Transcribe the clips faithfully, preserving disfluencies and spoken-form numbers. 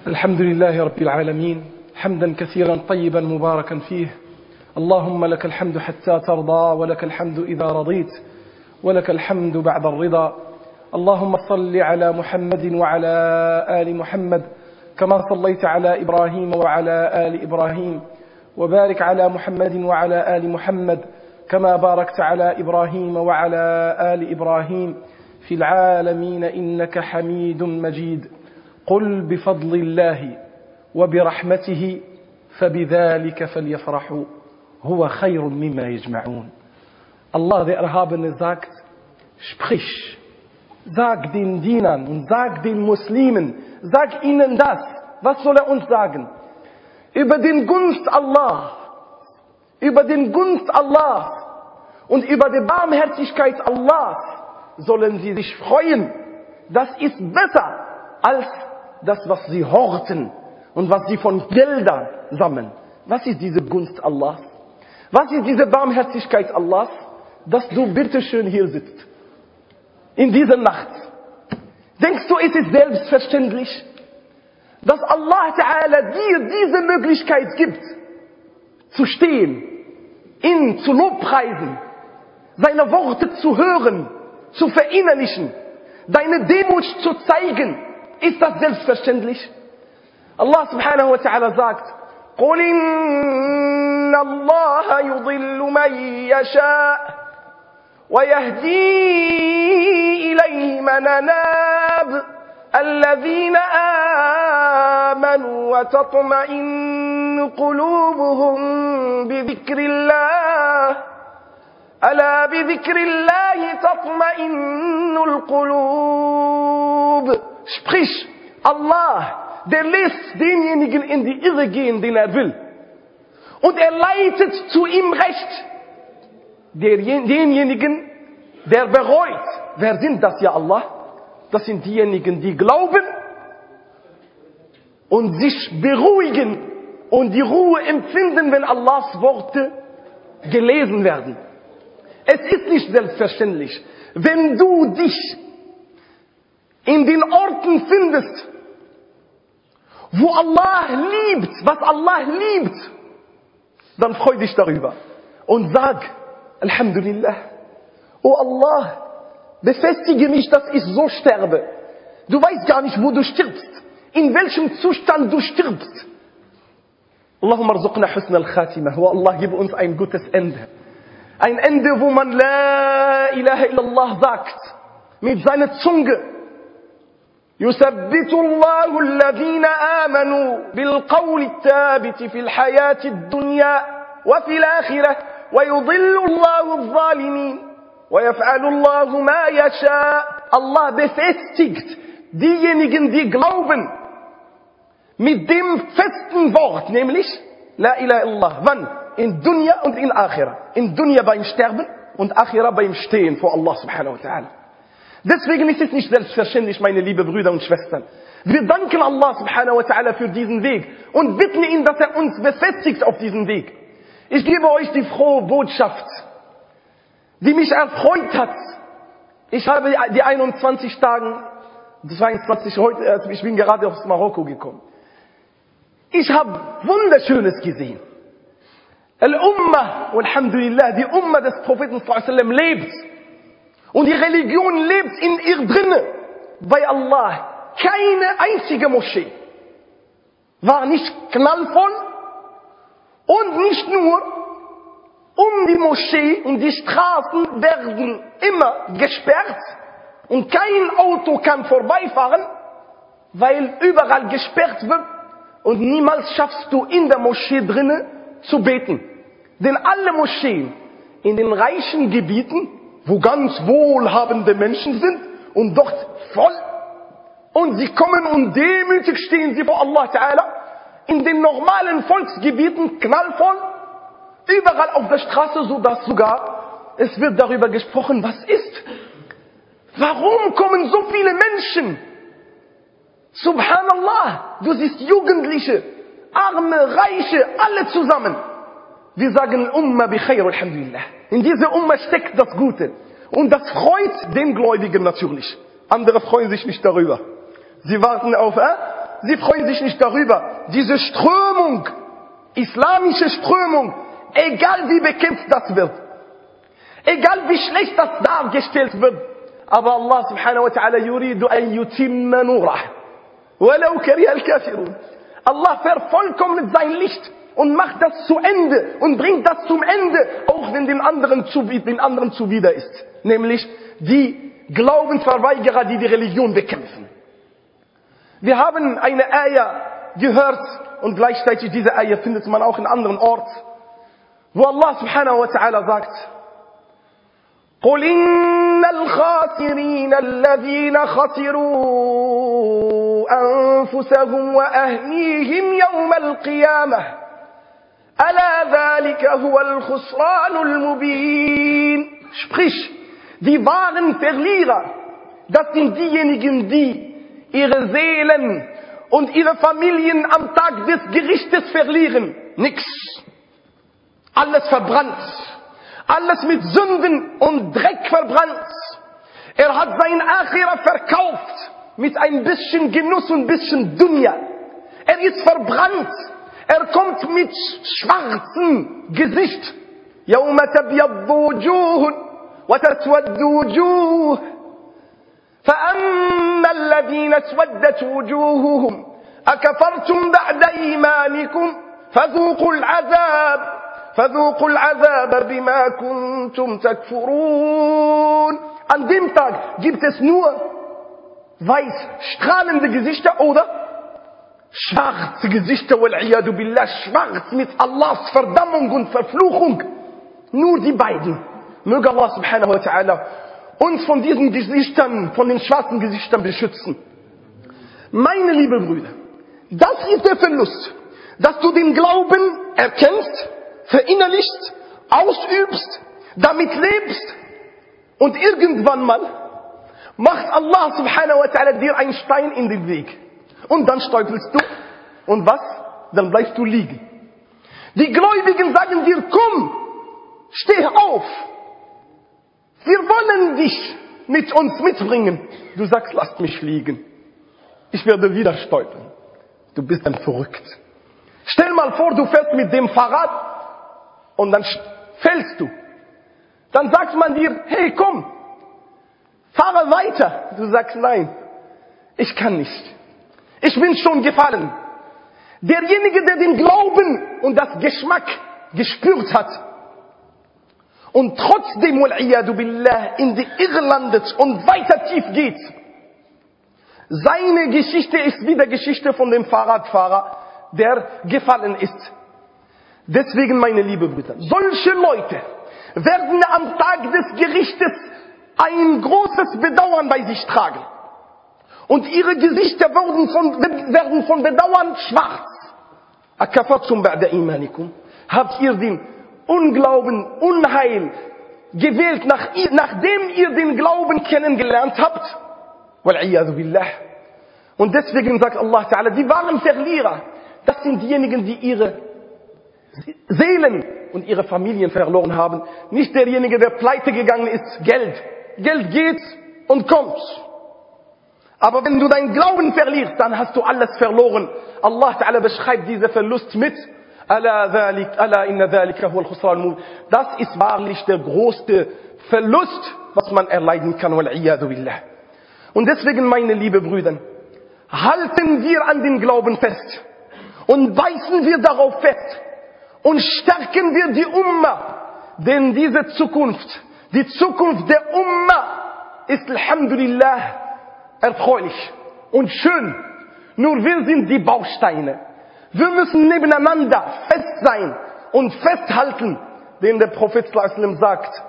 الحمد لله رب العالمين حمدا كثيرا طيبا مباركا فيه. اللهم لك الحمد حتى ترضى، ولك الحمد إذا رضيت، ولك الحمد بعد الرضا. اللهم صل على محمد وعلى آل محمد كما صليت على إبراهيم وعلى آل إبراهيم، وبارك على محمد وعلى آل محمد كما باركت على إبراهيم وعلى آل إبراهيم في العالمين إنك حميد مجيد. قل بفضل الله وبرحمته فبذلك فليفرحوا هو خير مما يجمعون. Allah, der Erhabene, sagt, sprich, sag den Dienern und sag den Muslimen, sag ihnen das. Was soll er uns sagen? Über den Gunst Allah, über den Gunst Allah und über die Barmherzigkeit Allah sollen sie sich freuen. Das ist besser als das, was sie horten und was sie von Geldern sammeln. Was ist diese Gunst Allahs? Was ist diese Barmherzigkeit Allahs? Dass du bitteschön hier sitzt. In dieser Nacht. Denkst du, es ist selbstverständlich, dass Allah Ta'ala dir diese Möglichkeit gibt, zu stehen, ihn zu lobpreisen, seine Worte zu hören, zu verinnerlichen, deine Demut zu zeigen? Ist das selbstverständlich? Allah Subhanahu wa Ta'ala sagt, قُلْ إِنَّ اللَّهَ يُضِلُّ مَن يَشَاءُ وَيَهْدِي إِلَيْهِ مَنْ أَنَابَ الَّذِينَ آمَنُوا وَتَطْمَئِنُّ قُلُوبُهُم بِذِكْرِ اللَّهِ أَلَا بِذِكْرِ اللَّهِ تَطْمَئِنُّ الْقُلُوبُ. Sprich, Allah, der lässt denjenigen in die Irre gehen, den er will. Und er leitet zu ihm Recht. Der, denjenigen, der bereut. Wer sind das, ja Allah? Das sind diejenigen, die glauben und sich beruhigen und die Ruhe empfinden, wenn Allahs Worte gelesen werden. Es ist nicht selbstverständlich, wenn du dich in den Orten findest, wo Allah liebt, was Allah liebt, dann freu dich darüber und sag, Alhamdulillah, oh Allah, befestige mich, dass ich so sterbe. Du weißt gar nicht, wo du stirbst, in welchem Zustand du stirbst. Allahumma arzuqna husna al-Khatimah, oh Allah, gib uns ein gutes Ende. Ein Ende, wo man La ilaha illallah sagt, mit seiner Zunge. يثبت الله الذين آمنوا بالقول الثابت في الحياة الدنيا وفي الآخرة ويضل الله الظالمين ويفعل الله ما يشاء. Allah befestigt diejenigen, die glauben, mit dem festen Wort, nämlich La ilaha illallah. Wann? In Dunya und in Akhira. In Dunya beim Sterben und Akhira beim Stehen vor Allah subhanahu wa ta'ala. Deswegen ist es nicht selbstverständlich, meine lieben Brüder und Schwestern. Wir danken Allah subhanahu wa ta'ala für diesen Weg und bitten ihn, dass er uns befestigt auf diesem Weg. Ich gebe euch die frohe Botschaft, die mich erfreut hat. Ich habe die einundzwanzig Tagen, zweiundzwanzig heute, ich bin gerade aus Marokko gekommen. Ich habe Wunderschönes gesehen. Al-Ummah, Alhamdulillah, die Ummah des Propheten sallallahu alaihi wasallam lebt. Und die Religion lebt in ihr drinne. Bei Allah, keine einzige Moschee war nicht knallvoll und nicht nur um die Moschee und die Straßen werden immer gesperrt und kein Auto kann vorbeifahren, weil überall gesperrt wird und niemals schaffst du in der Moschee drinne zu beten. Denn alle Moscheen in den reichen Gebieten, wo ganz wohlhabende Menschen sind und dort voll. Und sie kommen und demütig stehen sie vor Allah Ta'ala. In den normalen Volksgebieten knallvoll. Überall auf der Straße, so dass sogar es wird darüber gesprochen, was ist. Warum kommen so viele Menschen? Subhanallah, du siehst Jugendliche, Arme, Reiche, alle zusammen. Wir sagen Umma bi khair, alhamdulillah. In dieser Umma steckt das Gute. Und das freut den Gläubigen natürlich. Andere freuen sich nicht darüber. Sie warten auf, äh, sie freuen sich nicht darüber. Diese Strömung, islamische Strömung, egal wie bekämpft das wird, egal wie schlecht das dargestellt wird, aber Allah subhanahu wa ta'ala yuridu an yutimma nurah, walau kariha al-kafirun. Allah vervollkommnet sein Licht und macht das zu Ende und bringt das zum Ende, auch wenn den anderen, zu, den anderen zuwider ist. Nämlich die Glaubensverweigerer, die die Religion bekämpfen. Wir haben eine Ayah gehört und gleichzeitig diese Ayah findet man auch in anderen Orten, wo Allah subhanahu wa ta'ala sagt, قُلْ إِنَّ الْخَاسِرِينَ الَّذِينَ خَسِرُوا أَنفُسَهُمْ وَأَهْلِيهِمْ يَوْمَ الْقِيَامَةِ أَلَا ذَلِكَ هُوَ الْخُسْرَانُ الْمُبِينُ. Sprich, die wahren Verlierer, das sind diejenigen, die ihre Seelen und ihre Familien am Tag des Gerichtes verlieren. Nix. Alles verbrannt. Alles mit Sünden und Dreck verbrannt. Er hat sein Akhira verkauft mit ein bisschen Genuss und ein bisschen Dunya. Er ist verbrannt. Er kommt mit schwarzem Gesicht. يَوْمَ تَبْيَضُّ وُجُوهٌ وَتَسْوَدُّ وُجُوهٌ فَأَمَّا الَّذِينَ اسْوَدَّتْ وُجُوهُهُمْ أَكَفَرْتُمْ بَعْدَ إِيمَانِكُمْ فَذُوقُوا الْعَذَابَ فَذُوقُوا الْعَذَابَ بِمَا كُنْتُمْ تَكْفُرُونَ. An dem Tag gibt es nur weiß strahlende Gesichter oder schwarze Gesichter, wal-iyadu billah, schwarz mit Allahs Verdammung und Verfluchung. Nur die beiden. Möge Allah subhanahu wa ta'ala uns von diesen Gesichtern, von den schwarzen Gesichtern beschützen. Meine liebe Brüder, das ist der Verlust, dass du den Glauben erkennst, verinnerlichst, ausübst, damit lebst und irgendwann mal macht Allah subhanahu wa ta'ala dir einen Stein in den Weg. Und dann stolperst du und was? Dann bleibst du liegen. Die Gläubigen sagen dir, komm, steh auf. Wir wollen dich mit uns mitbringen. Du sagst, lasst mich liegen. Ich werde wieder stolpern. Du bist dann verrückt. Stell mal vor, du fährst mit dem Fahrrad und dann fällst du. Dann sagt man dir, hey komm, fahre weiter. Du sagst, nein, ich kann nicht. Ich bin schon gefallen. Derjenige, der den Glauben und das Geschmack gespürt hat und trotzdem, wal-iyadu billah, in die Irre landet und weiter tief geht, seine Geschichte ist wie die Geschichte von dem Fahrradfahrer, der gefallen ist. Deswegen, meine liebe Brüder, solche Leute werden am Tag des Gerichtes ein großes Bedauern bei sich tragen. Und ihre Gesichter werden von, werden von Bedauern schwarz. Akafartum ba'da imanikum. Habt ihr den Unglauben, Unheil gewählt, nach, nachdem ihr den Glauben kennengelernt habt? Wal-iyadu billah. Und deswegen sagt Allah Ta'ala, die wahren Verlierer, das sind diejenigen, die ihre Seelen und ihre Familien verloren haben. Nicht derjenige, der pleite gegangen ist, Geld. Geld geht und kommt. Aber wenn du deinen Glauben verlierst, dann hast du alles verloren. Allah Ta'ala beschreibt diesen Verlust mit Ala dhalik, ala inna dhalika huwa al-khusran al-mubin. Das ist wahrlich der größte Verlust, was man erleiden kann. Wal-iyadu billah. Und deswegen, meine liebe Brüder, halten wir an den Glauben fest und beißen wir darauf fest und stärken wir die Umma. Denn diese Zukunft, die Zukunft der Umma ist, alhamdulillah, erfreulich und schön. Nur wir sind die Bausteine. Wir müssen nebeneinander fest sein und festhalten, denn der Prophet sallallahu alaihi wasallam sagt,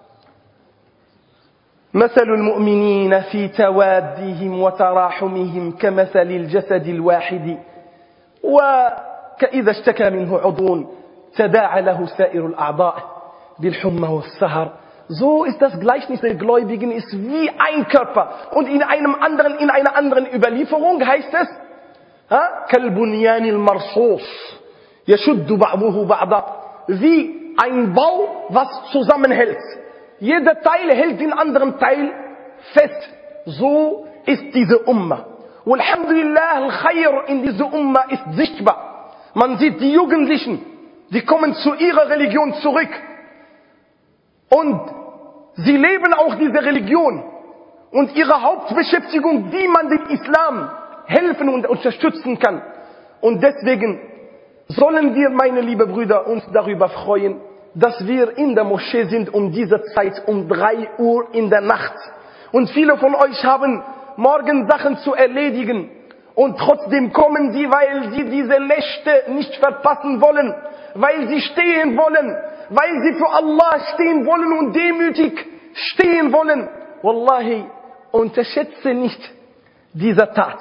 مثل المؤمنين في توادهم وتراحمهم كمثل الجسد الواحد وكإذا اشتكى منه عضو تداعى له سائر الأعضاء بالحمى والسهر. So ist das Gleichnis der Gläubigen, ist wie ein Körper. Und in einem anderen, in einer anderen Überlieferung heißt es, كالبنيان المرصوص يشد بعضه بعضا, wie ein Bau, was zusammenhält. Jeder Teil hält den anderen Teil fest. So ist diese Umma. Alhamdulillah, Al-Khair in dieser Umma ist sichtbar. Man sieht die Jugendlichen, die kommen zu ihrer Religion zurück. Und sie leben auch diese Religion. Und ihre Hauptbeschäftigung, wie man den Islam helfen und unterstützen kann. Und deswegen sollen wir, meine lieben Brüder, uns darüber freuen, dass wir in der Moschee sind um diese Zeit, um drei Uhr in der Nacht. Und viele von euch haben morgen Sachen zu erledigen. Und trotzdem kommen sie, weil sie diese Nächte nicht verpassen wollen. Weil sie stehen wollen. Weil sie für Allah stehen wollen und demütig stehen wollen. Wallahi, unterschätze nicht diese Tat.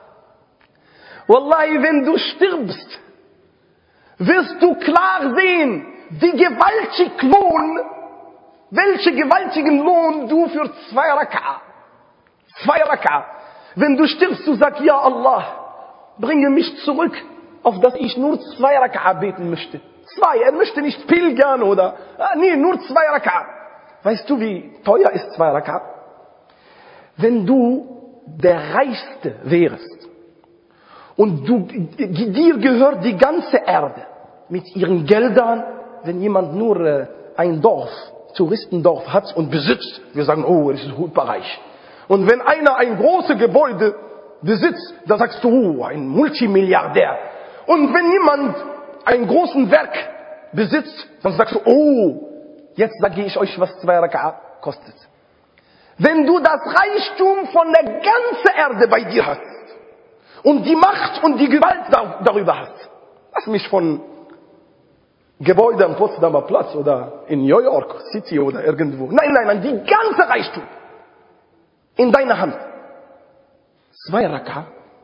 Wallahi, wenn du stirbst, wirst du klar sehen, wie gewaltig Lohn, welche gewaltigen Lohn du für zwei Raka'a, zwei Raka'a, wenn du stirbst, du sagst, ja Allah, bringe mich zurück, auf dass ich nur zwei Raka'a beten möchte. Zwei, er möchte nicht pilgern oder, ah, nee, nur zwei Raka'a. Weißt du, wie teuer ist zwei Raka'a? Wenn du der Reichste wärst und du, dir gehört die ganze Erde mit ihren Geldern, wenn jemand nur äh, ein Dorf, Touristendorf hat und besitzt, wir sagen, oh, das ist superreich. Und wenn einer ein großes Gebäude besitzt, dann sagst du, oh, ein Multimilliardär. Und wenn jemand ein großes Werk besitzt, dann sagst du, oh, jetzt sage ich euch, was zwei Raka'a kostet. Wenn du das Reichtum von der ganzen Erde bei dir hast und die Macht und die Gewalt darüber hast, lass mich von Gebäude am Potsdamer Platz oder in New York City oder irgendwo. Nein, nein, nein, die ganze Reichtum in deiner Hand. Zwei Raka'a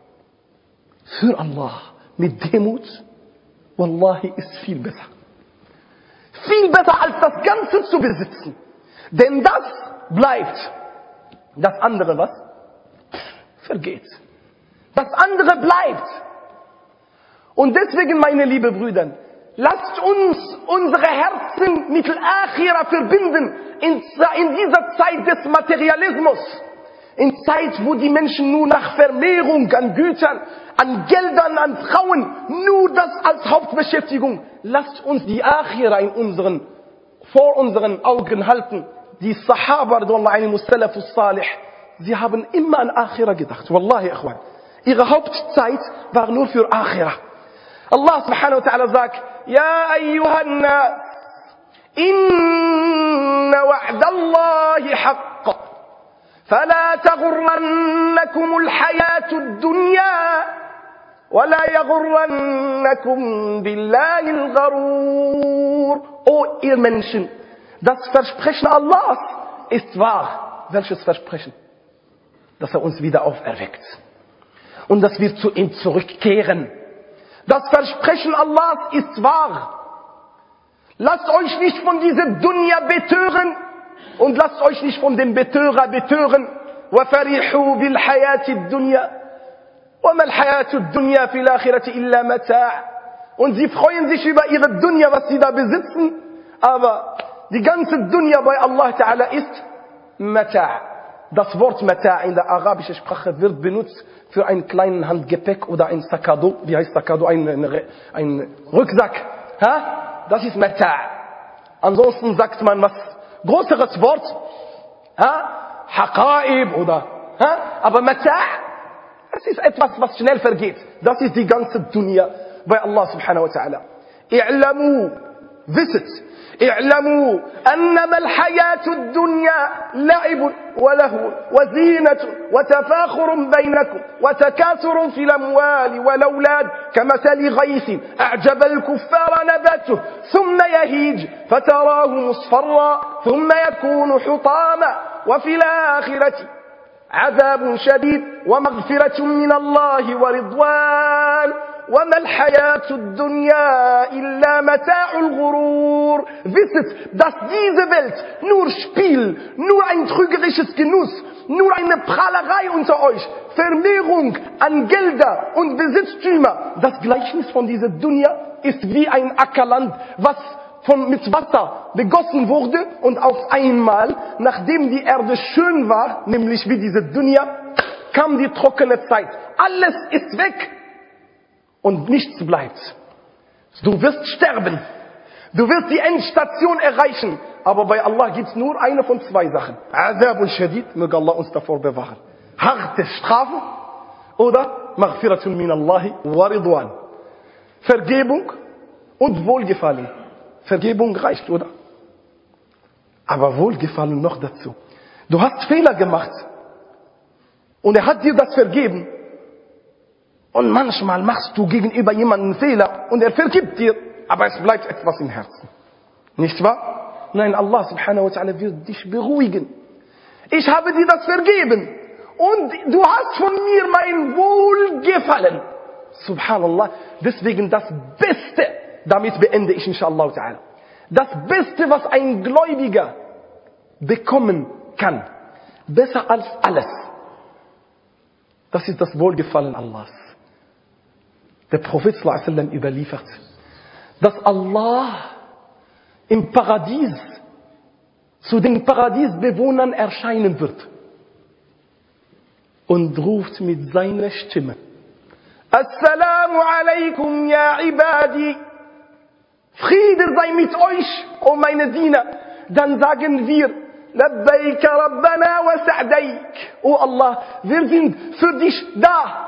für Allah mit Demut, Wallahi, ist viel besser. Viel besser als das Ganze zu besitzen. Denn das bleibt. Das andere was? Vergeht. Das andere bleibt. Und deswegen, meine lieben Brüder, lasst uns unsere Herzen mit Al-Akhirah verbinden in, in dieser Zeit des Materialismus. In Zeit, wo die Menschen nur nach Vermehrung an Gütern, an Geldern, an Frauen, nur das als Hauptbeschäftigung. Lasst uns die Akhirah in unseren, vor unseren Augen halten. Die Sahaba, Salafus Salih, sie haben immer an Akhirah gedacht. Wallahi, Akhwan. Ihre Hauptzeit war nur für Akhirah. Allah subhanahu wa ta'ala sagt, Ja ayyuhan nas, inna wa'dallahi haqq. فلا تغرنكم الحياة الدنيا ولا يغرنكم بالله الغرور. O ihr Menschen, das Versprechen Allahs ist wahr. Welches Versprechen? Dass er uns wieder auferweckt und dass wir zu ihm zurückkehren. Das Versprechen Allahs ist wahr. Lasst euch nicht von dieser Dunya betören und lasst euch nicht von dem Betörer betören. وَفَرِحُوا بِالْحَيَاةِ الدُّنْيَا وَمَا الْحَيَاةُ الدُّنْيَا فِي الْآخِرَةِ إِلَّا مَتَاعٌ. Und sie freuen sich über ihre Dunya, was sie da besitzen. Aber die ganze Dunya bei Allah Ta'ala ist Mata'. Das Wort Mata' in der arabischen Sprache wird benutzt für einen kleinen Handgepäck oder ein Sakado. Wie heißt Sakado? Ein, ein, ein Rucksack. Ha? Das ist Mata'. Ansonsten sagt man was größeres Wort. Ha? Haqaib oder, ha? Aber Mata', das ist etwas, was schnell vergeht. Das ist die ganze Dunya bei Allah subhanahu wa ta'ala. I'lamu, wisset, i'lamu, annama al-hayatu ad-dunya la'ibun wa lahu wa zinatun wa tafakhurun baynakum wa takathurun fil amwali wal awlad kamathali ghaythin a'jaba al-kuffara nabatuhu thumma yahij fatarahu musfarra thumma yakunu hutama وفي الآخرة عذاب شديد ومغفرة من الله ورضوان وما الحياة الدنيا إلا متاع الغرور. Wisset, dass diese Welt nur Spiel, nur ein trügerisches Genuss, nur eine Prahlerei unter euch, Vermehrung an Gelder und Besitztümer. Das Gleichnis von dieser Dunya ist wie ein Ackerland, was von mit Wasser begossen wurde und auf einmal, nachdem die Erde schön war, nämlich wie diese Dunya, kam die trockene Zeit. Alles ist weg und nichts bleibt. Du wirst sterben. Du wirst die Endstation erreichen. Aber bei Allah gibt's nur eine von zwei Sachen. Azab und Shadid, möge Allah uns davor bewahren. Harte Strafe oder Maghfiratun min Allahi wa Ridwan. Vergebung und Wohlgefallen. Vergebung reicht, oder? Aber Wohlgefallen noch dazu. Du hast Fehler gemacht. Und er hat dir das vergeben. Und manchmal machst du gegenüber jemandem Fehler und er vergibt dir. Aber es bleibt etwas im Herzen. Nicht wahr? Nein, Allah subhanahu wa ta'ala wird dich beruhigen. Ich habe dir das vergeben. Und du hast von mir mein Wohlgefallen. Subhanallah. Deswegen das Beste, damit beende ich inshallah ta'ala. Das Beste, was ein Gläubiger bekommen kann. Besser als alles. Das ist das Wohlgefallen Allahs. Der Prophet sallallahu alaihi wasallam überliefert, dass Allah im Paradies zu den Paradiesbewohnern erscheinen wird und ruft mit seiner Stimme: Assalamu alaikum ya ibadi. Friede sei mit euch, o meine Diener. Dann sagen wir: Labbaik Rabbana wa sa'daik. O Allah, wir sind für dich da.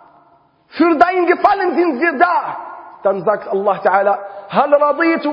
Für dein Gefallen sind wir da. Dann sagt Allah Ta'ala: Hal raditu.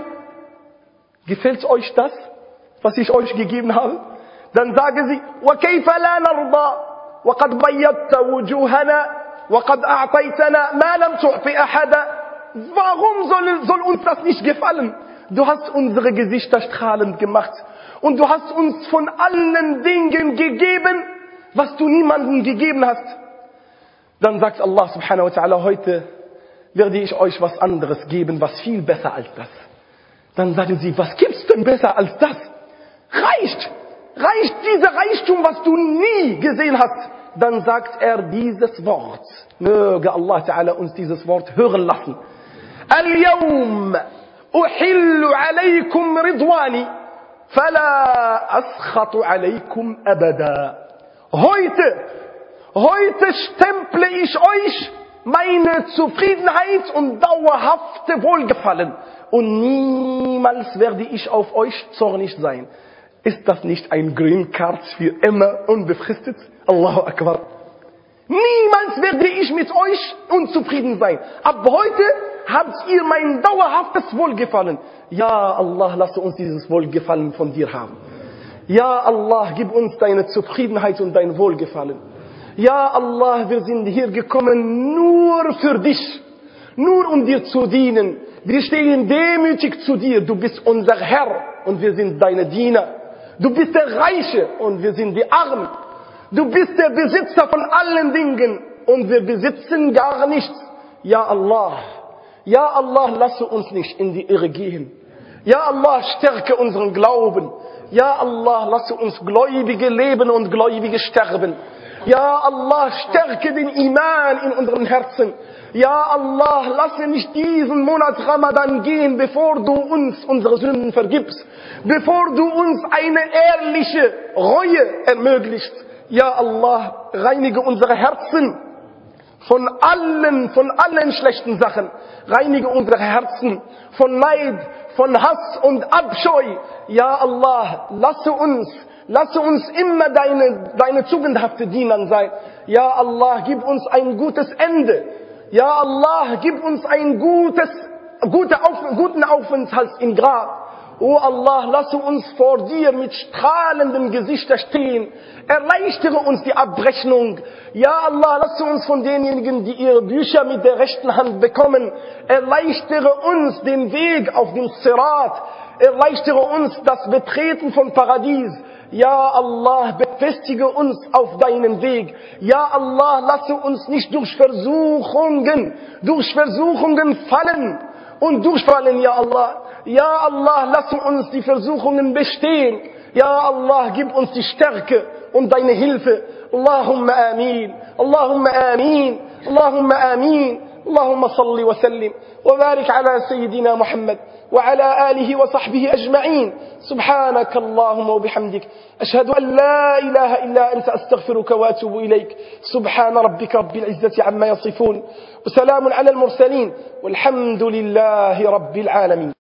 Gefällt euch das, was ich euch gegeben habe? Dann sagen sie: Wa kayfa la narda. Wa qad bayyatta wujuhana. Wa qad a'taytana ma lam tu'ti ahada. Warum soll, soll uns das nicht gefallen? Du hast unsere Gesichter strahlend gemacht. Und du hast uns von allen Dingen gegeben, was du niemandem gegeben hast. Dann sagt Allah subhanahu wa ta'ala: Heute werde ich euch was anderes geben, was viel besser als das. Dann sagen sie: Was gibt's denn besser als das? Reicht! Reicht dieser Reichtum, was du nie gesehen hast? Dann sagt er dieses Wort. Möge Allah ta'ala uns dieses Wort hören lassen. Al-Yawm uhillu alaykum ridwani fala askhatu alaykum abada. Heute, heute stemple ich euch meine Zufriedenheit und dauerhafte Wohlgefallen. Und niemals werde ich auf euch zornig sein. Ist das nicht ein Green Card für immer unbefristet? Allahu Akbar. Niemals werde ich mit euch unzufrieden sein. Ab heute habt ihr mein dauerhaftes Wohlgefallen. Ja, Allah, lasse uns dieses Wohlgefallen von dir haben. Ja, Allah, gib uns deine Zufriedenheit und dein Wohlgefallen. Ja, Allah, wir sind hier gekommen nur für dich. Nur um dir zu dienen. Wir stehen demütig zu dir. Du bist unser Herr und wir sind deine Diener. Du bist der Reiche und wir sind die Armen. Du bist der Besitzer von allen Dingen und wir besitzen gar nichts. Ja Allah, ja Allah, lasse uns nicht in die Irre gehen. Ja Allah, stärke unseren Glauben. Ja Allah, lasse uns Gläubige leben und Gläubige sterben. Ja Allah, stärke den Iman in unseren Herzen. Ja Allah, lasse nicht diesen Monat Ramadan gehen, bevor du uns unsere Sünden vergibst. Bevor du uns eine ehrliche Reue ermöglicht. Ja Allah, reinige unsere Herzen von allen, von allen schlechten Sachen. Reinige unsere Herzen von Neid, von Hass und Abscheu. Ja Allah, lasse uns, lasse uns immer deine, deine tugendhafte Diener sein. Ja Allah, gib uns ein gutes Ende. Ja Allah, gib uns ein gutes, gute Auf, guten Aufenthalt im Grab. O Allah, lasse uns vor dir mit strahlendem Gesicht stehen. Erleichtere uns die Abrechnung. Ja Allah, lasse uns von denjenigen, die ihre Bücher mit der rechten Hand bekommen. Erleichtere uns den Weg auf den Sirat. Erleichtere uns das Betreten von Paradies. Ja Allah, befestige uns auf deinem Weg. Ja Allah, lasse uns nicht durch Versuchungen, durch Versuchungen fallen und durchfallen, ja Allah. Ja Allah, lasse uns die Versuchungen bestehen. Ja Allah, gib uns die Stärke und deine Hilfe. Allahumma amin, Allahumma amin, Allahumma amin. اللهم صل وسلم وبارك على سيدنا محمد وعلى آله وصحبه أجمعين. سبحانك اللهم وبحمدك، أشهد أن لا إله إلا أنت، أستغفرك وأتوب إليك. سبحان ربك رب العزة عما يصفون، وسلام على المرسلين، والحمد لله رب العالمين.